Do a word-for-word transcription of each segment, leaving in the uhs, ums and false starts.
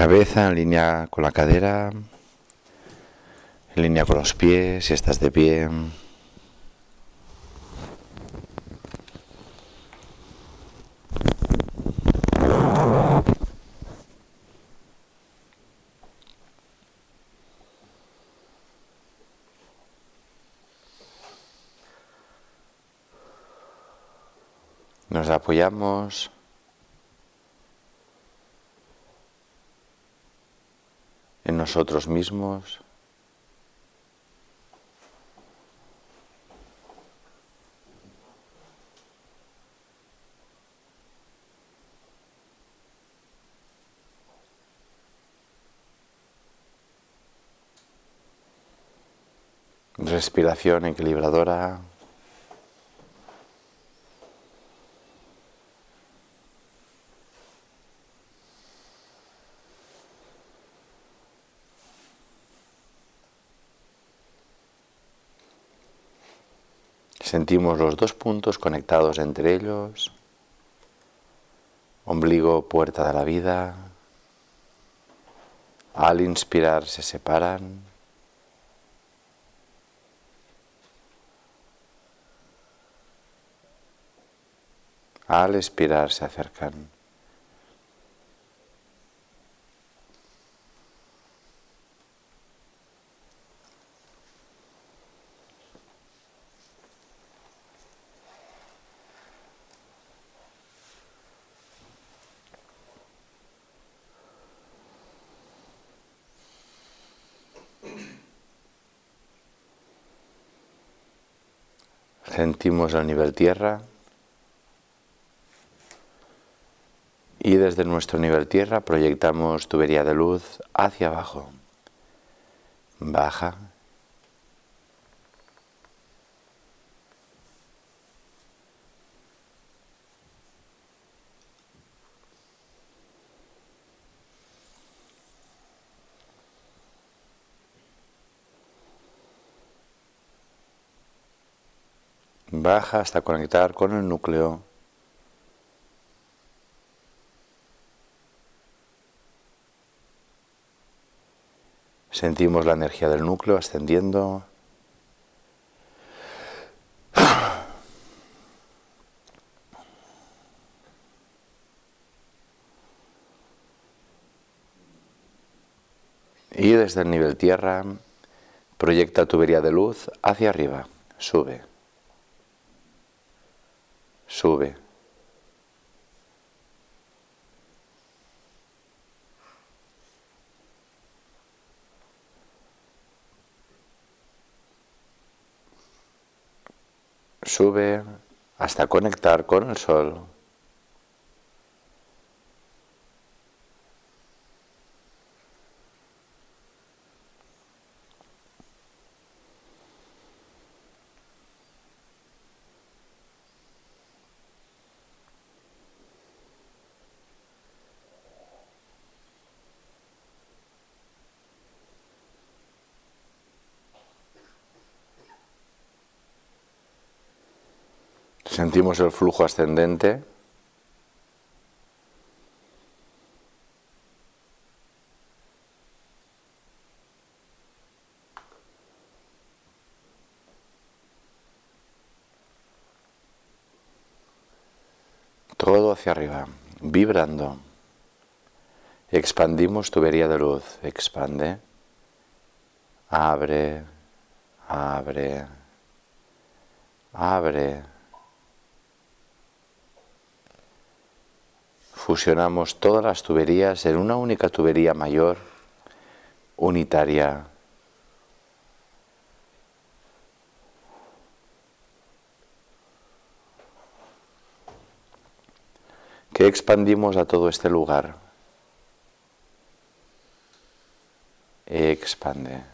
Cabeza en línea con la cadera, en línea con los pies, si estás de pie. Nos apoyamos en nosotros mismos. Respiración equilibradora. Sentimos los dos puntos conectados entre ellos. Ombligo, puerta de la vida. Al inspirar se separan. Al expirar se acercan. Sentimos el nivel tierra y desde nuestro nivel tierra proyectamos tubería de luz hacia abajo. Baja. Baja hasta conectar con el núcleo. Sentimos la energía del núcleo ascendiendo. Y desde el nivel tierra proyecta tubería de luz hacia arriba. Sube. Sube. Sube hasta conectar con el sol. Sentimos el flujo ascendente. Todo hacia arriba, vibrando. Expandimos tubería de luz. Expande. Abre. Abre. Abre. Fusionamos todas las tuberías en una única tubería mayor, unitaria. Que expandimos a todo este lugar. Expande.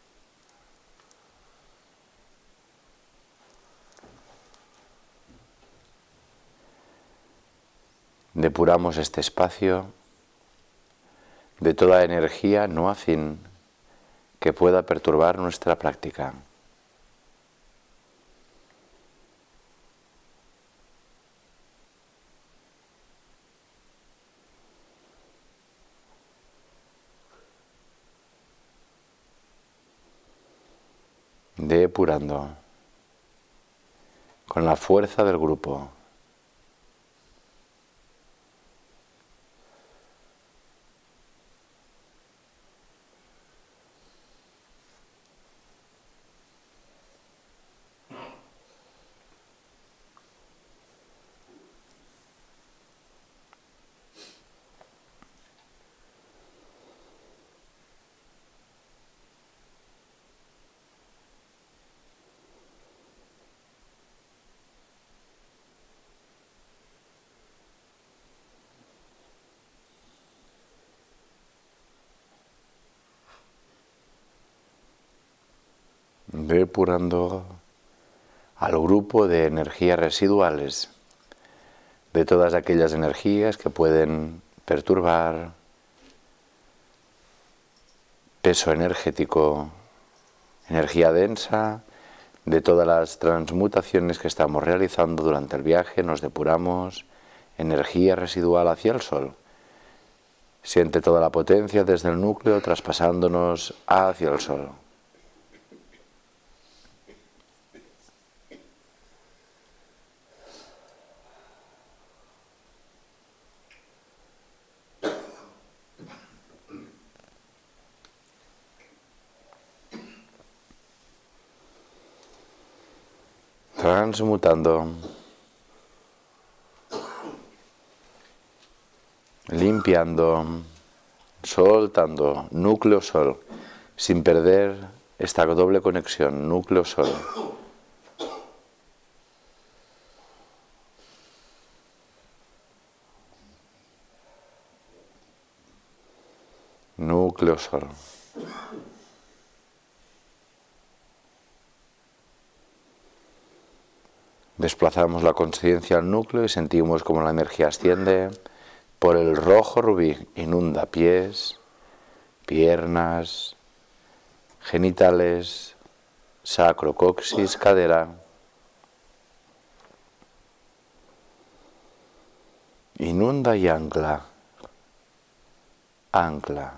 Depuramos este espacio de toda energía no afín que pueda perturbar nuestra práctica. depurando con la fuerza del grupo. Depurando al grupo de energías residuales, de todas aquellas energías que pueden perturbar, peso energético, energía densa, de todas las transmutaciones que estamos realizando durante el viaje, nos depuramos, energía residual hacia el sol. Siente toda la potencia desde el núcleo traspasándonos hacia el sol. Transmutando, limpiando, soltando, núcleo-sol, sin perder esta doble conexión, núcleo-sol. Núcleo-sol. Desplazamos la conciencia al núcleo y sentimos como la energía asciende por el rojo rubí, inunda pies, piernas, genitales, sacro, coxis, cadera. Inunda y ancla, ancla,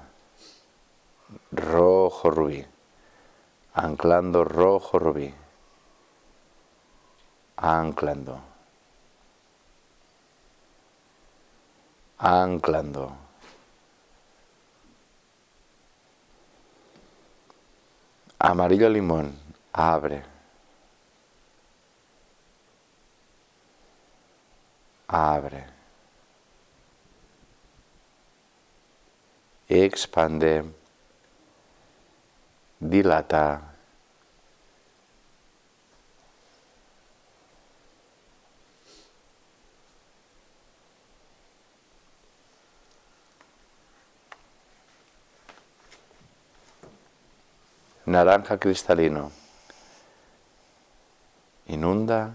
rojo rubí, anclando rojo rubí. Anclando, anclando, amarillo limón, abre, abre, expande, dilata. Naranja cristalino, inunda,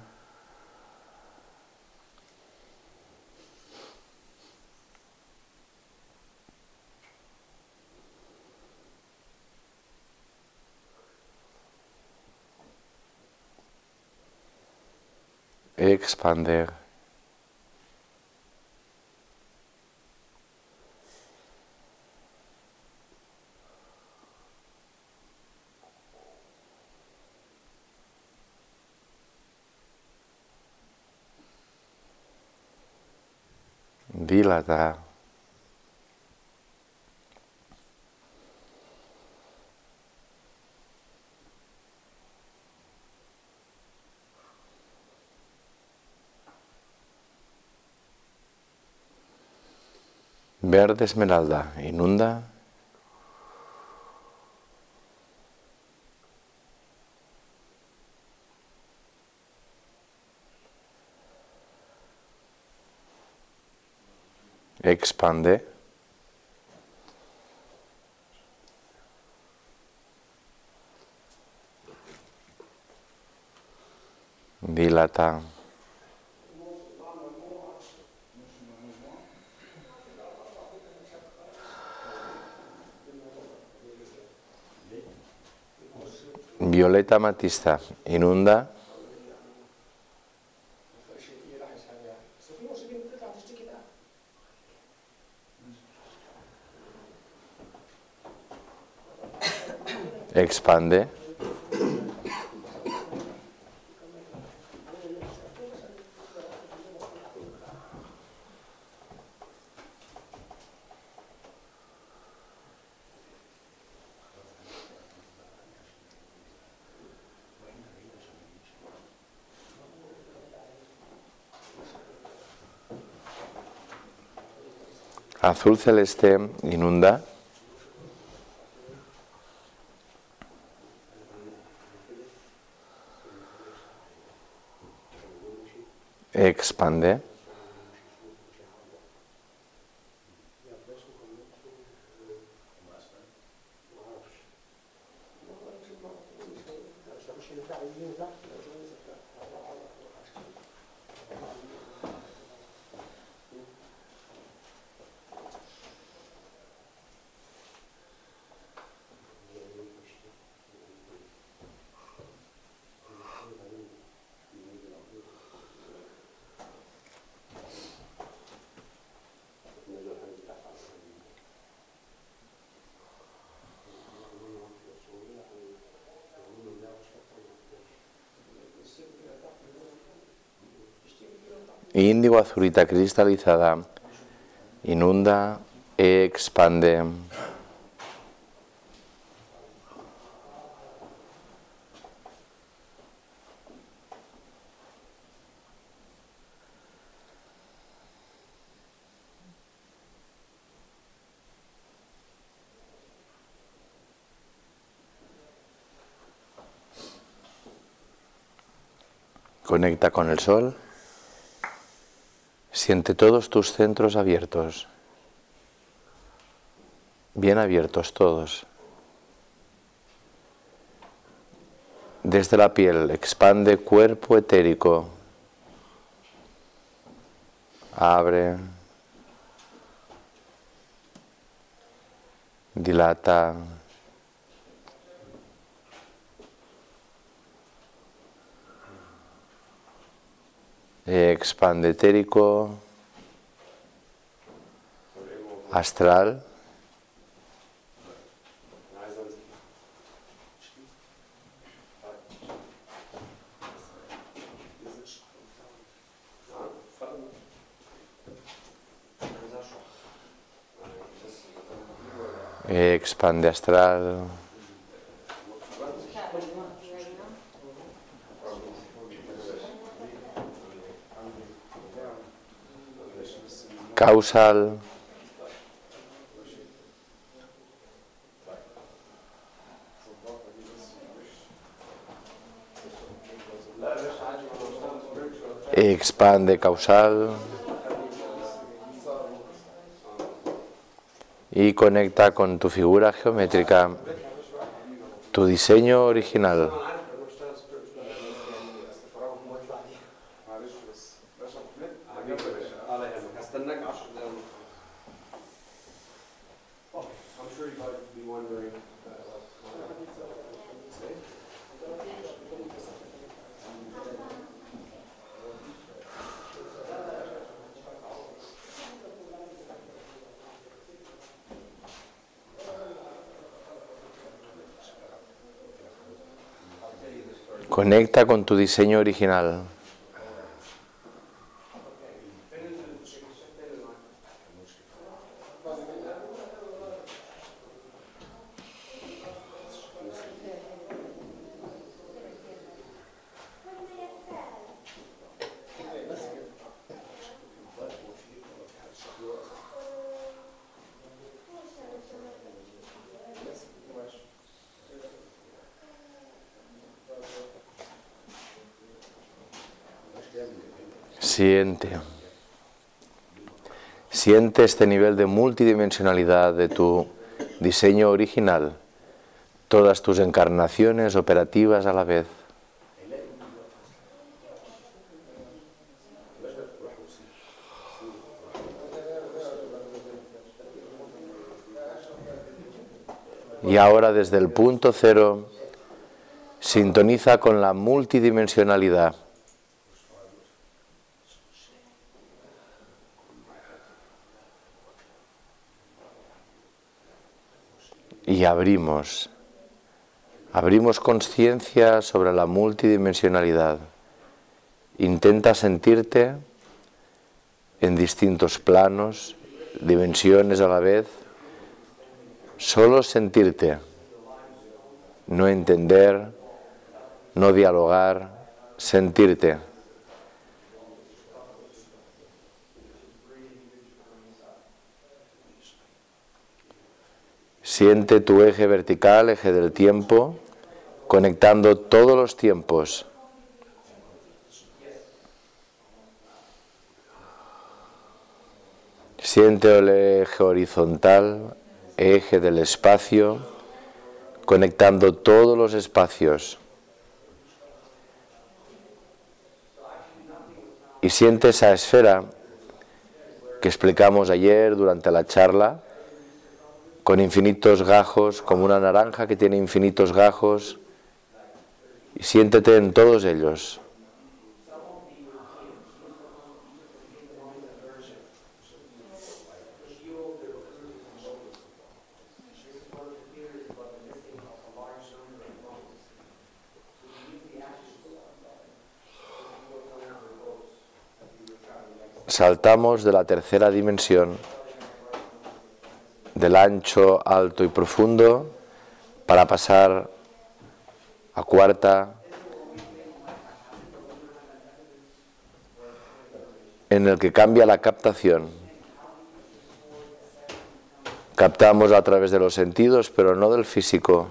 expander, dilata, verde esmeralda, inunda, expande, dilata, violeta amatista, inunda, expande, Azul celeste inunda. Expande. Índigo azulita cristalizada inunda, expande. Conecta con el sol. Siente todos tus centros abiertos, bien abiertos todos. Desde la piel expande cuerpo etérico, abre, dilata, expande etérico, astral, expande astral, causal, expande causal y conecta con tu figura geométrica, tu diseño original. Conecta con tu diseño original. Siente. Siente este nivel de multidimensionalidad de tu diseño original, todas tus encarnaciones operativas a la vez. Y ahora desde el punto cero, sintoniza con la multidimensionalidad. Y abrimos, abrimos conciencia sobre la multidimensionalidad. Intenta sentirte en distintos planos, dimensiones a la vez. Solo sentirte, no entender, no dialogar, sentirte. Siente tu eje vertical, eje del tiempo, conectando todos los tiempos. Siente el eje horizontal, eje del espacio, conectando todos los espacios. Y siente esa esfera que explicamos ayer durante la charla, con infinitos gajos, como una naranja que tiene infinitos gajos, y siéntete en todos ellos. Saltamos de la tercera dimensión, del ancho, alto y profundo, para pasar a cuarta, en el que cambia la captación. Captamos a través de los sentidos, pero no del físico.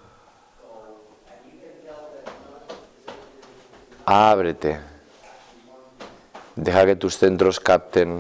Ábrete. Deja que tus centros capten.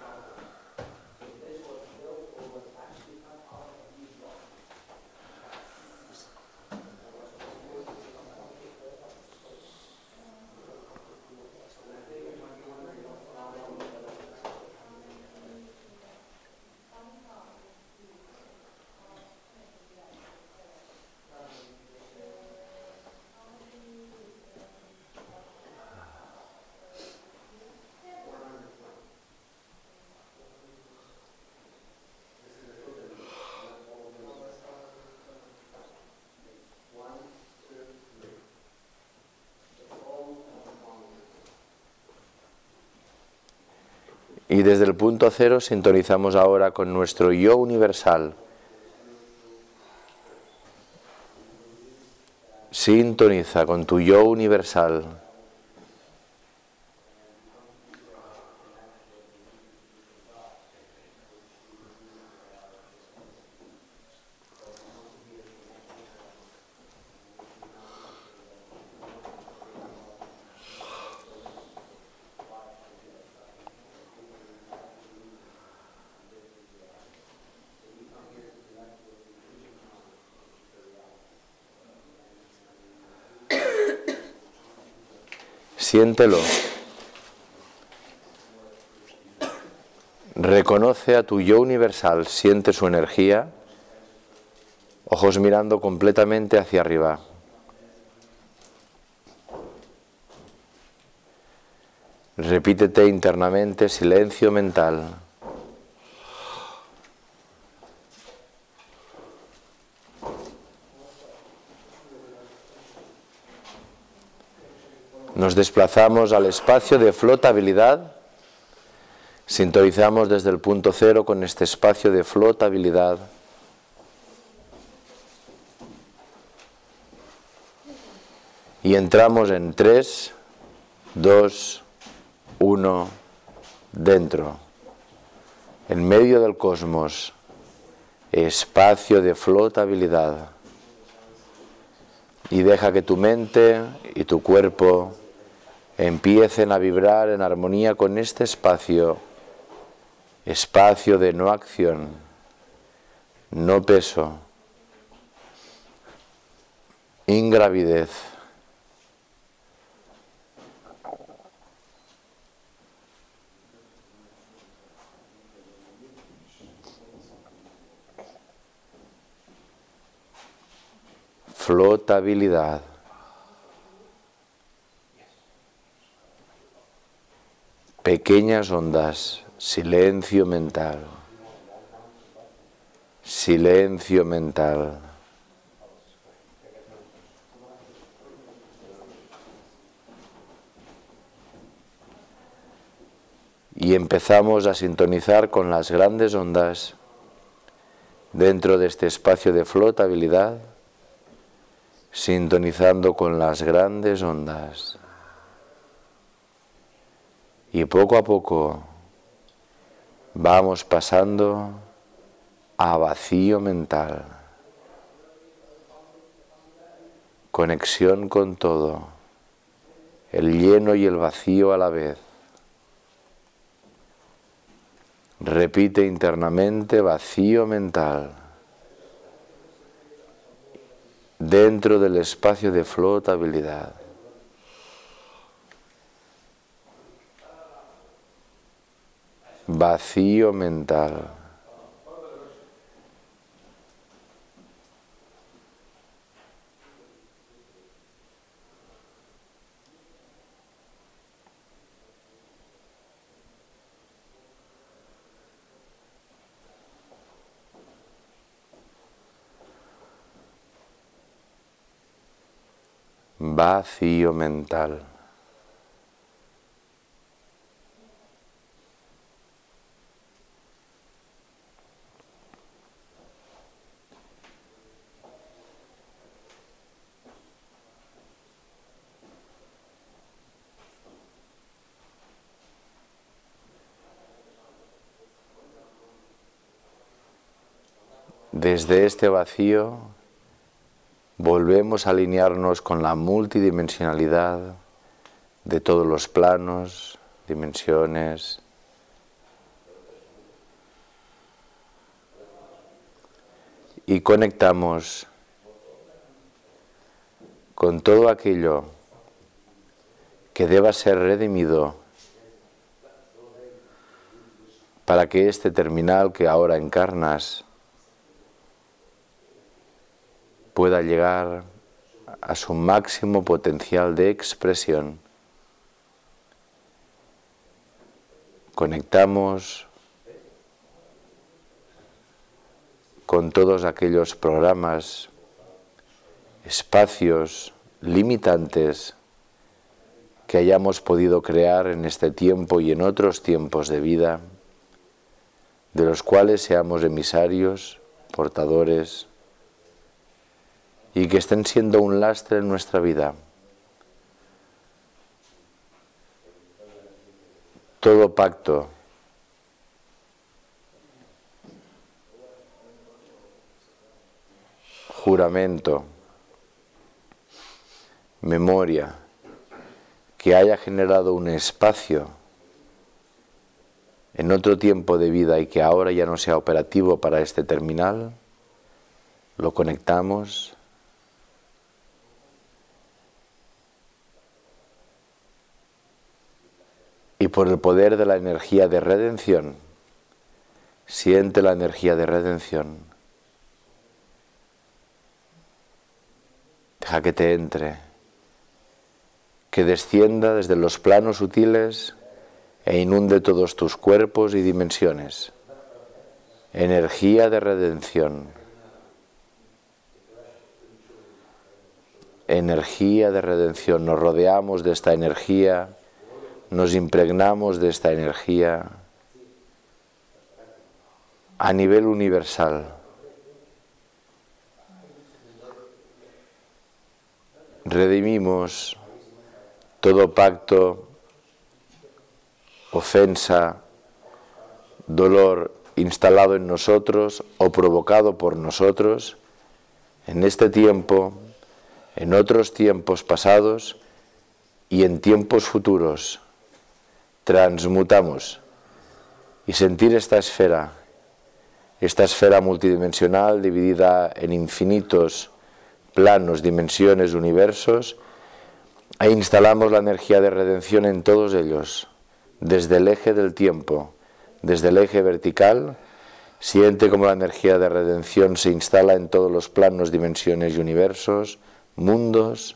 Y desde el punto cero sintonizamos ahora con nuestro yo universal. Sintoniza con tu yo universal. Siéntelo. Reconoce a tu yo universal, siente su energía, ojos mirando completamente hacia arriba. Repítete internamente silencio mental. Nos desplazamos al espacio de flotabilidad. Sintonizamos desde el punto cero con este espacio de flotabilidad. Y entramos en tres, dos, uno, dentro. En medio del cosmos, espacio de flotabilidad. Y deja que tu mente y tu cuerpo empiecen a vibrar en armonía con este espacio, espacio de no acción, no peso, ingravidez. Flotabilidad. Pequeñas ondas, silencio mental, silencio mental. Y empezamos a sintonizar con las grandes ondas dentro de este espacio de flotabilidad, sintonizando con las grandes ondas. Y poco a poco vamos pasando a vacío mental, conexión con todo, el lleno y el vacío a la vez. Repite internamente vacío mental, dentro del espacio de flotabilidad. Vacío mental. Vacío mental. Desde este vacío volvemos a alinearnos con la multidimensionalidad de todos los planos, dimensiones, y conectamos con todo aquello que deba ser redimido para que este terminal que ahora encarnas pueda llegar a su máximo potencial de expresión. Conectamos con todos aquellos programas, espacios limitantes que hayamos podido crear en este tiempo y en otros tiempos de vida, de los cuales seamos emisarios, portadores, y que estén siendo un lastre en nuestra vida. Todo pacto, juramento, memoria, que haya generado un espacio en otro tiempo de vida y que ahora ya no sea operativo para este terminal, lo conectamos y por el poder de la energía de redención, siente la energía de redención. Deja que te entre, que descienda desde los planos sutiles e inunde todos tus cuerpos y dimensiones. Energía de redención. Energía de redención. Nos rodeamos de esta energía, nos impregnamos de esta energía a nivel universal. Redimimos todo pacto, ofensa, dolor instalado en nosotros o provocado por nosotros en este tiempo, en otros tiempos pasados y en tiempos futuros. Transmutamos y sentir esta esfera, esta esfera multidimensional dividida en infinitos planos, dimensiones, universos, e instalamos la energía de redención en todos ellos, desde el eje del tiempo, desde el eje vertical. Siente como la energía de redención se instala en todos los planos, dimensiones y universos, mundos,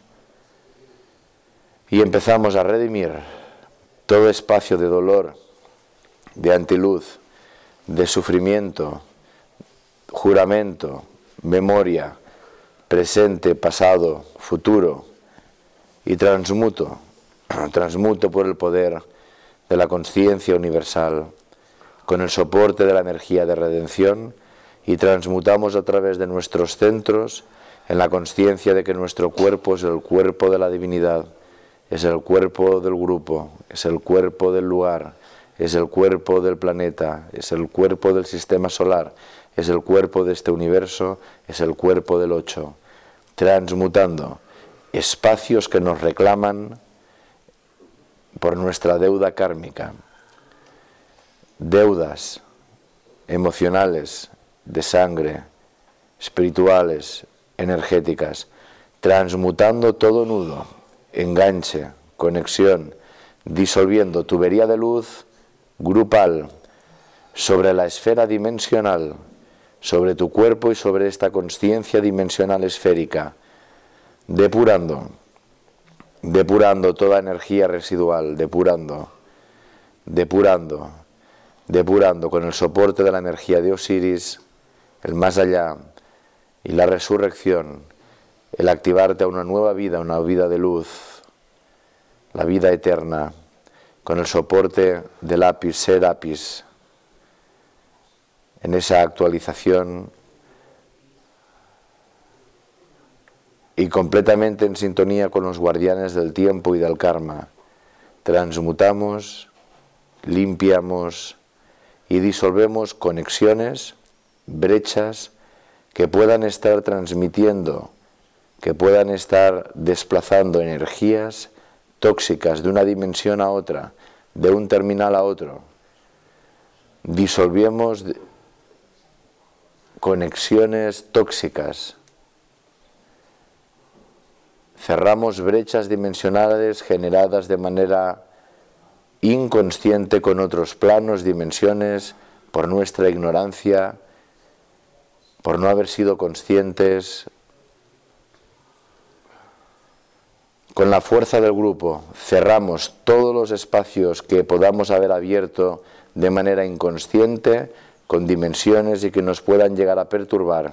y empezamos a redimir todo espacio de dolor, de antiluz, de sufrimiento, juramento, memoria, presente, pasado, futuro, y transmuto, transmuto por el poder de la conciencia universal, con el soporte de la energía de redención, y transmutamos a través de nuestros centros en la conciencia de que nuestro cuerpo es el cuerpo de la divinidad, es el cuerpo del grupo, es el cuerpo del lugar, es el cuerpo del planeta, es el cuerpo del sistema solar, es el cuerpo de este universo, es el cuerpo del ocho, transmutando espacios que nos reclaman por nuestra deuda kármica, deudas emocionales, de sangre, espirituales, energéticas, transmutando todo nudo, enganche, conexión, disolviendo tubería de luz grupal sobre la esfera dimensional, sobre tu cuerpo y sobre esta consciencia dimensional esférica, depurando, depurando toda energía residual, depurando, depurando, depurando con el soporte de la energía de Osiris, el más allá y la resurrección, el activarte a una nueva vida, una vida de luz, la vida eterna, con el soporte del Apis, Ser Apis, en esa actualización y completamente en sintonía con los guardianes del tiempo y del karma. Transmutamos, limpiamos y disolvemos conexiones, brechas que puedan estar transmitiendo, que puedan estar desplazando energías tóxicas de una dimensión a otra, de un terminal a otro. Disolvemos conexiones tóxicas. Cerramos brechas dimensionales generadas de manera inconsciente con otros planos, dimensiones, por nuestra ignorancia, por no haber sido conscientes. Con la fuerza del grupo cerramos todos los espacios que podamos haber abierto de manera inconsciente, con dimensiones y que nos puedan llegar a perturbar.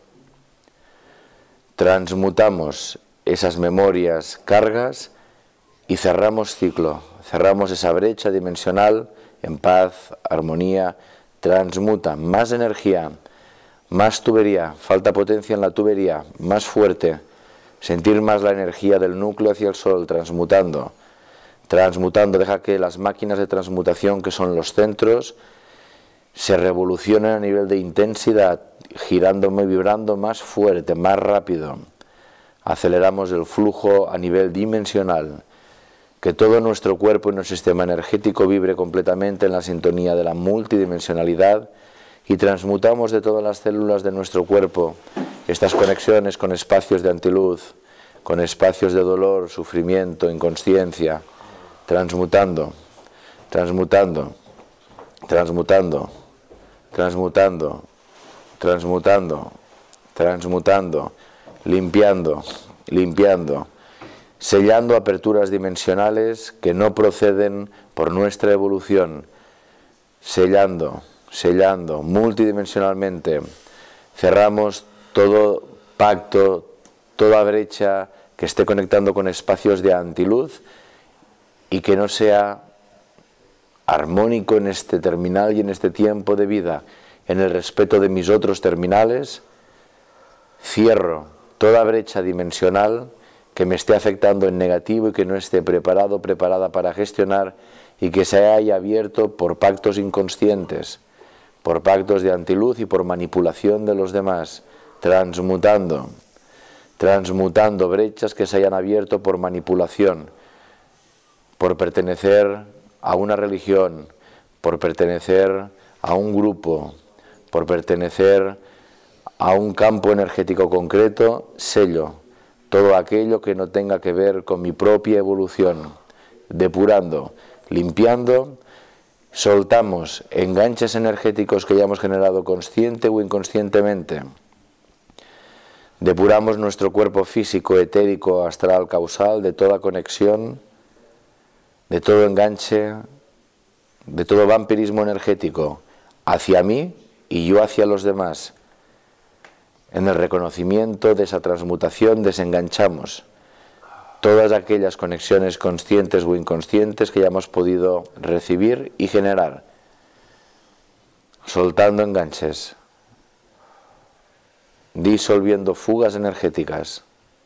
Transmutamos esas memorias, cargas, y cerramos ciclo, cerramos esa brecha dimensional en paz, armonía, transmuta más energía, más tubería, falta potencia en la tubería, más fuerte, sentir más la energía del núcleo hacia el sol, transmutando, transmutando, deja que las máquinas de transmutación que son los centros se revolucionen a nivel de intensidad, girando y vibrando más fuerte, más rápido. Aceleramos el flujo a nivel dimensional, que todo nuestro cuerpo y nuestro sistema energético vibre completamente en la sintonía de la multidimensionalidad y transmutamos de todas las células de nuestro cuerpo estas conexiones con espacios de antiluz, con espacios de dolor, sufrimiento, inconsciencia, transmutando, transmutando, transmutando, transmutando, transmutando, transmutando, limpiando, limpiando, sellando aperturas dimensionales que no proceden por nuestra evolución, sellando, sellando multidimensionalmente. Cerramos todo pacto, toda brecha que esté conectando con espacios de antiluz y que no sea armónico en este terminal y en este tiempo de vida, en el respeto de mis otros terminales. Cierro toda brecha dimensional que me esté afectando en negativo y que no esté preparado, preparada para gestionar y que se haya abierto por pactos inconscientes, por pactos de antiluz y por manipulación de los demás, transmutando, transmutando brechas que se hayan abierto por manipulación, por pertenecer a una religión, por pertenecer a un grupo, por pertenecer a un campo energético concreto, sello todo aquello que no tenga que ver con mi propia evolución, depurando, limpiando, soltamos enganches energéticos que hayamos generado consciente o inconscientemente, depuramos nuestro cuerpo físico, etérico, astral, causal, de toda conexión, de todo enganche, de todo vampirismo energético hacia mí y yo hacia los demás. En el reconocimiento de esa transmutación desenganchamos todas aquellas conexiones conscientes o inconscientes que hayamos podido recibir y generar, soltando enganches, disolviendo fugas energéticas,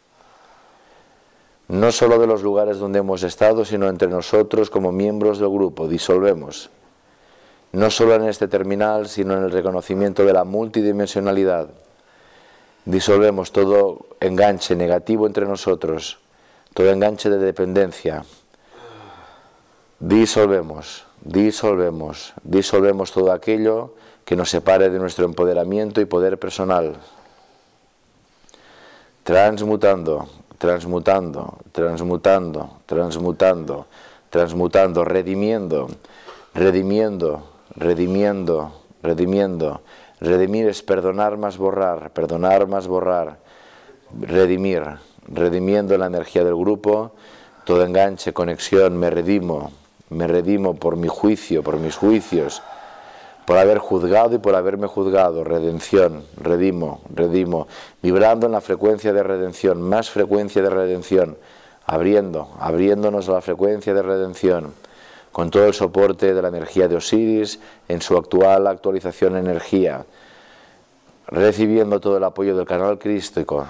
no solo de los lugares donde hemos estado, sino entre nosotros como miembros del grupo. Disolvemos, no solo en este terminal, sino en el reconocimiento de la multidimensionalidad. Disolvemos todo enganche negativo entre nosotros, todo enganche de dependencia. Disolvemos, disolvemos, disolvemos todo aquello que nos separe de nuestro empoderamiento y poder personal. Transmutando, transmutando, transmutando, transmutando, transmutando, redimiendo, redimiendo, redimiendo, redimiendo. Redimir es perdonar más borrar, perdonar más borrar. Redimir, redimiendo la energía del grupo, todo enganche, conexión, me redimo, me redimo por mi juicio, por mis juicios, por haber juzgado y por haberme juzgado. Redención, redimo, redimo, vibrando en la frecuencia de redención, más frecuencia de redención, abriendo, abriéndonos a la frecuencia de redención, con todo el soporte de la energía de Osiris en su actual actualización energía, recibiendo todo el apoyo del canal crístico.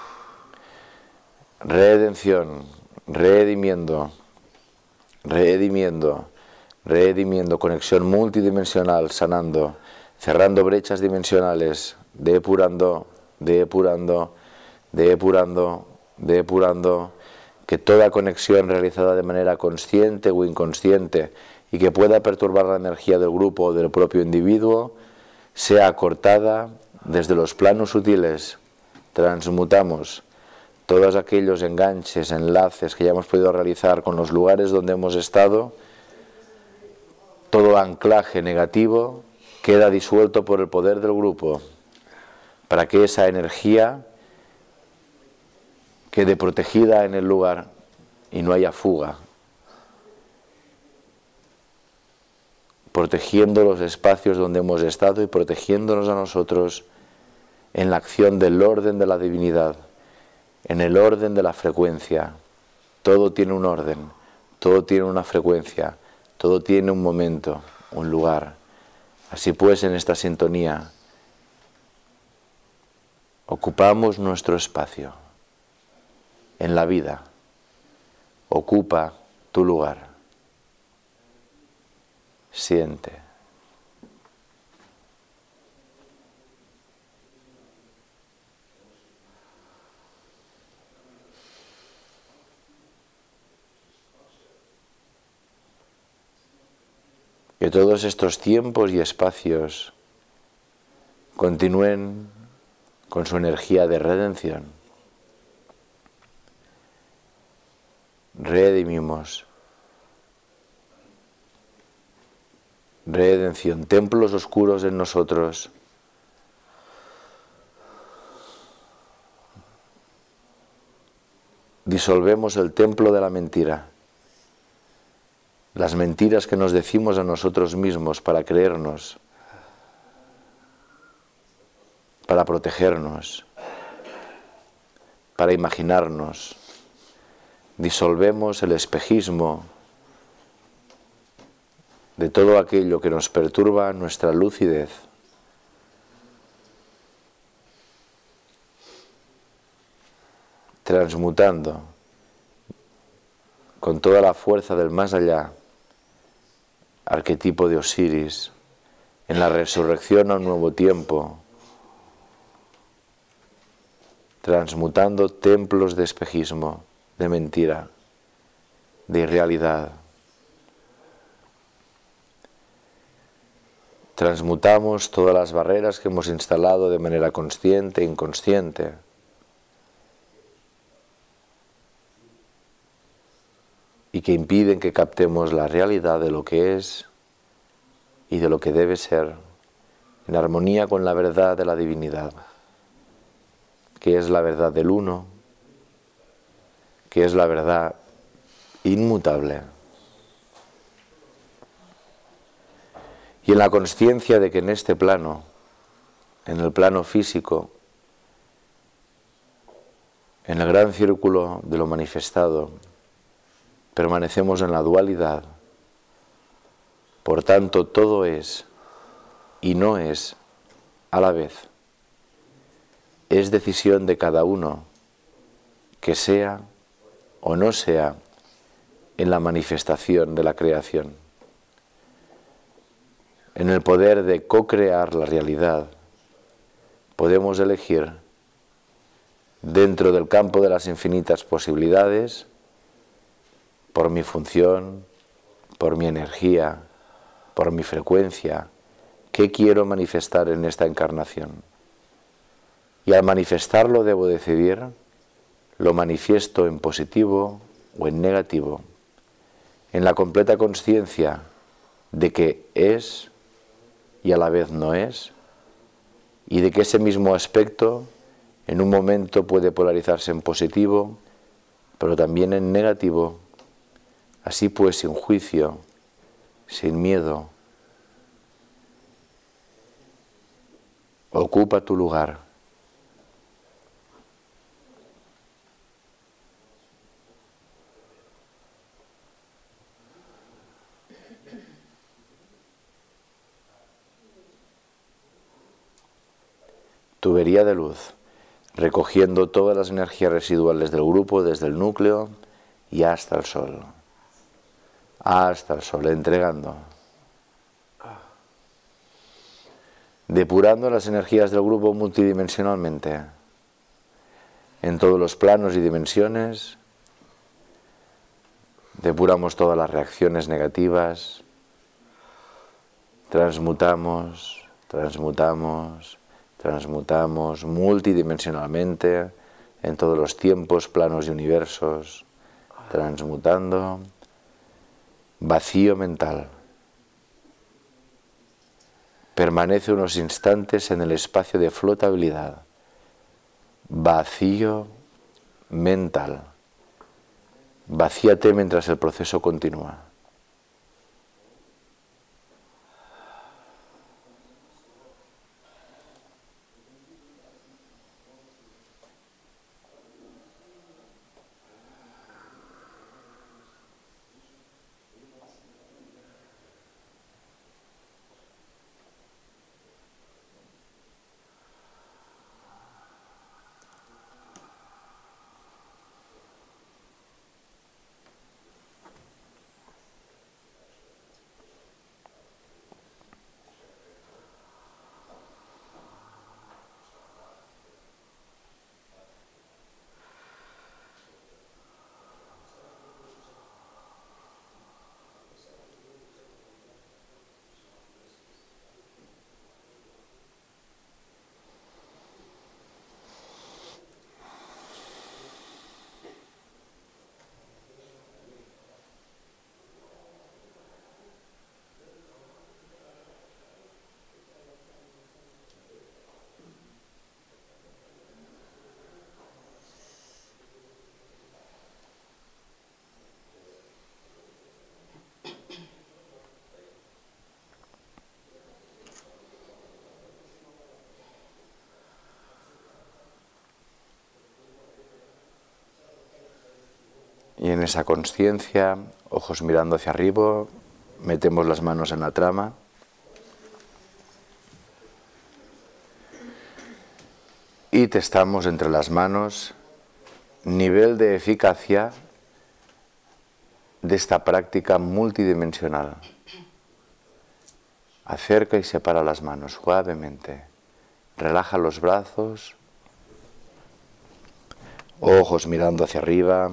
Redención, redimiendo, redimiendo, redimiendo, conexión multidimensional, sanando, cerrando brechas dimensionales, depurando, depurando, depurando, depurando, que toda conexión realizada de manera consciente o inconsciente y que pueda perturbar la energía del grupo o del propio individuo, sea cortada desde los planos sutiles. Transmutamos todos aquellos enganches, enlaces que ya hemos podido realizar con los lugares donde hemos estado. Todo anclaje negativo queda disuelto por el poder del grupo, para que esa energía quede protegida en el lugar y no haya fuga, protegiendo los espacios donde hemos estado y protegiéndonos a nosotros en la acción del orden de la divinidad, en el orden de la frecuencia. Todo tiene un orden, todo tiene una frecuencia, todo tiene un momento, un lugar. Así pues, en esta sintonía ocupamos nuestro espacio en la vida. Ocupa tu lugar. Siente. Que todos estos tiempos y espacios continúen con su energía de redención. Redimimos. Redención. Templos oscuros en nosotros. Disolvemos el templo de la mentira. Las mentiras que nos decimos a nosotros mismos para creernos, para protegernos, para imaginarnos. Disolvemos el espejismo de todo aquello que nos perturba nuestra lucidez. Transmutando con toda la fuerza del más allá, arquetipo de Osiris, en la resurrección a un nuevo tiempo, transmutando templos de espejismo, de mentira, de irrealidad. Transmutamos todas las barreras que hemos instalado de manera consciente e inconsciente. Y que impiden que captemos la realidad de lo que es y de lo que debe ser, en armonía con la verdad de la divinidad, que es la verdad del uno, que es la verdad inmutable. Y en la consciencia de que en este plano, en el plano físico, en el gran círculo de lo manifestado, permanecemos en la dualidad. Por tanto, todo es y no es a la vez. Es decisión de cada uno que sea o no sea en la manifestación de la creación. en el poder de co-crear la realidad, podemos elegir dentro del campo de las infinitas posibilidades, por mi función, por mi energía, por mi frecuencia, qué quiero manifestar en esta encarnación. Y al manifestarlo debo decidir, lo manifiesto en positivo o en negativo, en la completa consciencia de que es y a la vez no es, y de que ese mismo aspecto en un momento puede polarizarse en positivo, pero también en negativo. Así pues, sin juicio, sin miedo, ocupa tu lugar. Tubería de luz, recogiendo todas las energías residuales del grupo desde el núcleo y hasta el sol. Hasta el sol, entregando. Depurando las energías del grupo multidimensionalmente, en todos los planos y dimensiones. Depuramos todas las reacciones negativas. Transmutamos, transmutamos. Transmutamos multidimensionalmente en todos los tiempos, planos y universos, transmutando. Vacío mental. Permanece unos instantes en el espacio de flotabilidad. Vacío mental. Vacíate mientras el proceso continúa. Y en esa consciencia, ojos mirando hacia arriba, metemos las manos en la trama. Y testamos entre las manos nivel de eficacia de esta práctica multidimensional. Acerca y separa las manos suavemente. Relaja los brazos. Ojos mirando hacia arriba.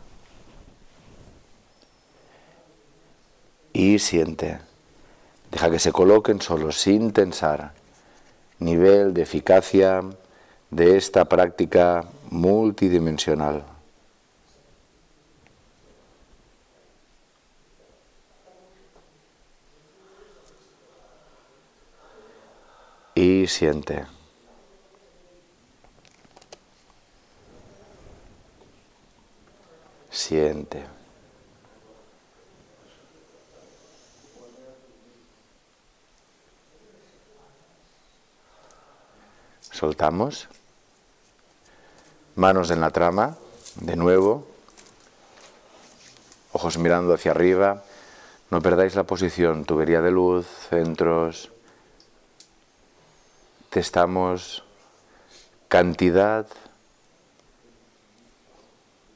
Y siente. Deja que se coloquen solos, sin tensar. Nivel de eficacia de esta práctica multidimensional. Y siente. Siente. Soltamos. Manos en la trama, de nuevo. Ojos mirando hacia arriba. No perdáis la posición. Tubería de luz, centros. Testamos cantidad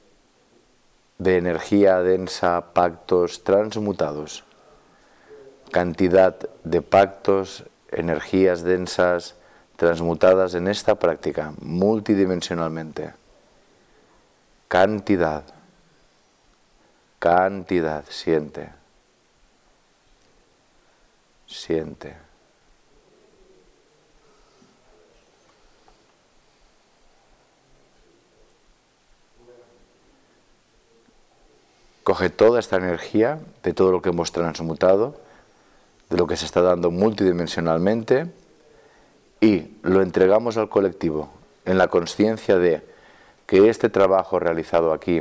de energía densa, pactos transmutados. cantidad de pactos, energías densas, transmutadas en esta práctica, multidimensionalmente. Cantidad, cantidad, siente, siente. Coge toda esta energía de todo lo que hemos transmutado, de lo que se está dando multidimensionalmente, y lo entregamos al colectivo en la consciencia de que este trabajo realizado aquí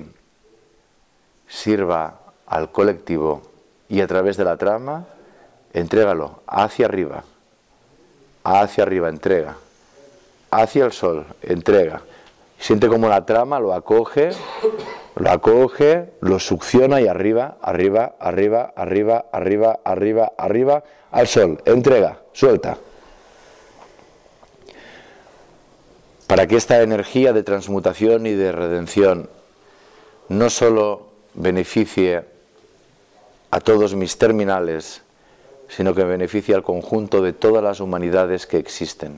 sirva al colectivo, y a través de la trama, entrégalo hacia arriba, hacia arriba, entrega, hacia el sol, entrega. Siente como la trama lo acoge, lo acoge, lo succiona y arriba, arriba, arriba, arriba, arriba, arriba, arriba, al sol, entrega, suelta. Para que esta energía de transmutación y de redención no solo beneficie a todos mis terminales, sino que beneficie al conjunto de todas las humanidades que existen.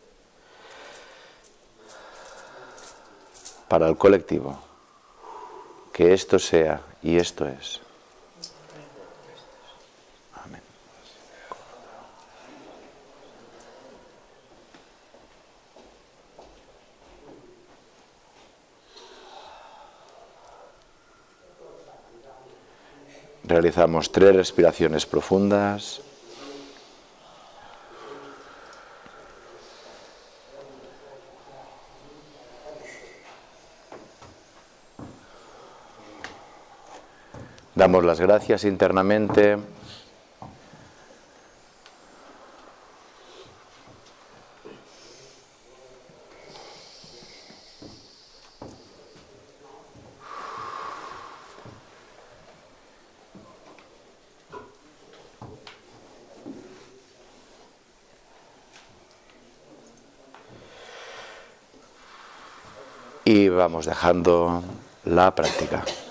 Para el colectivo. Que esto sea y esto es. Amén. Realizamos tres respiraciones profundas. Damos las gracias internamente. Y vamos dejando la práctica.